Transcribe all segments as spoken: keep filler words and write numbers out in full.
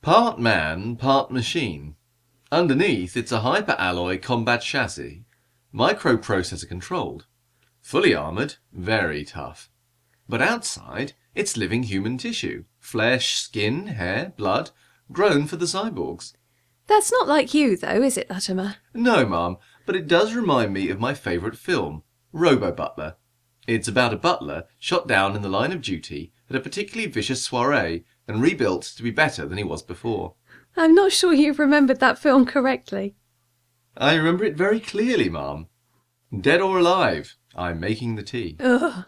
Part man, part machine. Underneath, it's a hyper-alloy combat chassis, microprocessor controlled. Fully armoured, very tough. But outside, it's living human tissue. Flesh, skin, hair, blood, grown for the cyborgs. That's not like you, though, is it, Latimer? No, Mum, but it does remind me of my favourite film, Robo-Butler. It's about a butler shot down in the line of duty at a particularly vicious soiree and rebuilt to be better than he was before. I'm not sure you've remembered that film correctly. I remember it very clearly, Mum. Dead or alive, I'm making the tea. Ugh.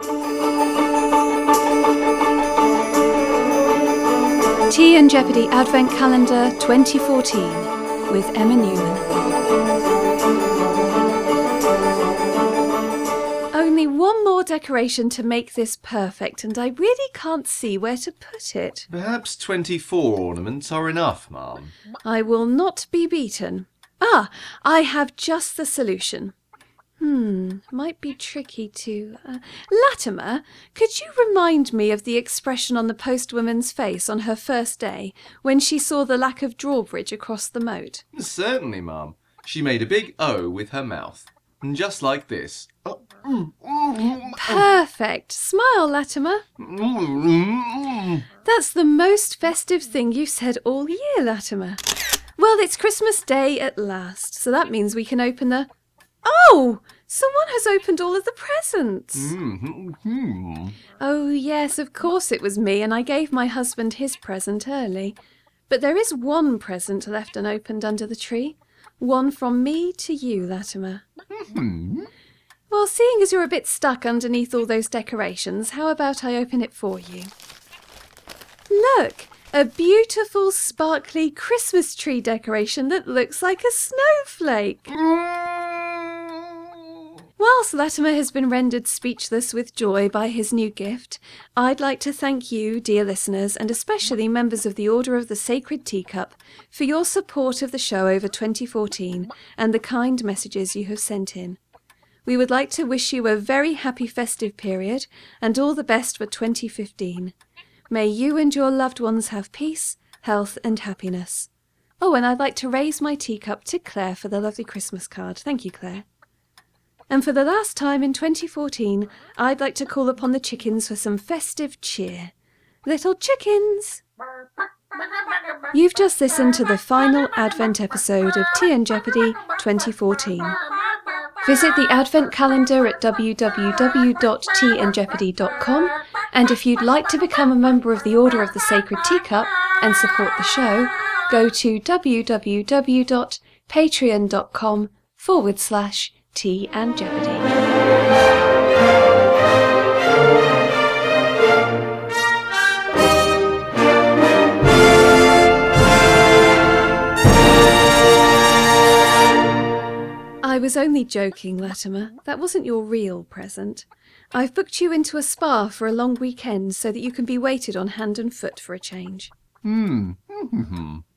Tea and Jeopardy Advent Calendar twenty fourteen with Emma Newman. Only one more decoration to make this perfect, and I really can't see where to put it. Perhaps twenty-four ornaments are enough, Mum. I will not be beaten. Ah, I have just the solution. Hmm, might be tricky to... Uh, Latimer, could you remind me of the expression on the postwoman's face on her first day when she saw the lack of drawbridge across the moat? Certainly, Mum. She made a big O with her mouth. Just like this. Perfect. Smile, Latimer. That's the most festive thing you've said all year, Latimer. Well, it's Christmas Day at last, so that means we can open the... Oh! Someone has opened all of the presents. Mm-hmm. Oh, yes, of course it was me, and I gave my husband his present early. But there is one present left unopened under the tree. One from me to you, Latimer. Mm-hmm. Well, seeing as you're a bit stuck underneath all those decorations, how about I open it for you? Look! A beautiful, sparkly Christmas tree decoration that looks like a snowflake. Whilst Latimer has been rendered speechless with joy by his new gift, I'd like to thank you, dear listeners, and especially members of the Order of the Sacred Teacup, for your support of the show over twenty fourteen and the kind messages you have sent in. We would like to wish you a very happy festive period and all the best for twenty fifteen. May you and your loved ones have peace, health and happiness. Oh, and I'd like to raise my teacup to Claire for the lovely Christmas card. Thank you, Claire. And for the last time in twenty fourteen, I'd like to call upon the chickens for some festive cheer. Little chickens! You've just listened to the final Advent episode of Tea and Jeopardy twenty fourteen. Visit the Advent calendar at w w w dot tea and jeopardy dot com, and if you'd like to become a member of the Order of the Sacred Teacup and support the show, go to w w w dot patreon dot com forward slash Tea and Jeopardy. I was only joking, Latimer. That wasn't your real present. I've booked you into a spa for a long weekend so that you can be waited on hand and foot for a change. Hmm. Mm-hmm.